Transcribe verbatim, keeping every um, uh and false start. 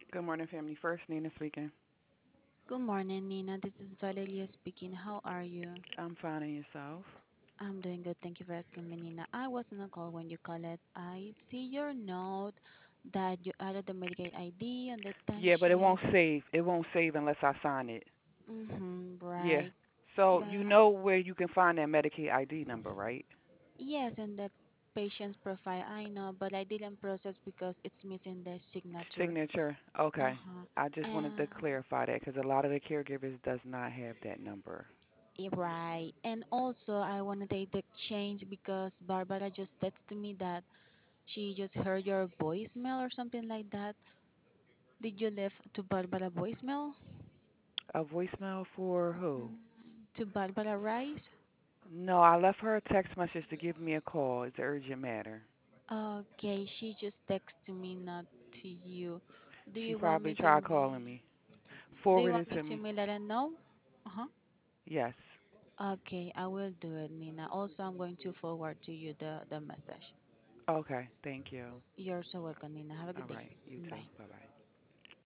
Good morning, family. First, Nina speaking. Good morning, Nina. This is Valeria speaking. How are you? I'm finding yourself. I'm doing good. Thank you for asking me, Nina. I was on a call when you called it. I see your note that you added the Medicaid I D and the Yeah, but it won't timesheet. save. It won't save unless I sign it. Mm-hmm, Yeah. right. So you But know where you can find that Medicaid I D number, right? yes, in the patient's profile, I know, but I didn't process because it's missing the signature. Signature. Okay. Uh-huh. I just wanted to And clarify that because a lot of the caregivers does not have that number. eh, right. And also, I want to take the change because Barbara just texted me that she just heard your voicemail or something like that. Did you leave to Barbara voicemail? A voicemail for who? Mm, to Barbara Rice? No, I left her a text message to give me a call. It's an urgent matter. Okay, she just texted me, not to you. Do She you want probably me to tried me? calling me. Do you Forward want it me to to me. me let her know? Uh-huh. Yes. Okay, I will do it, Nina. Also, I'm going to forward to you the, the message. Okay. Thank you. You're so welcome, Nina. Have a All good day. right. You too. Bye. Bye bye.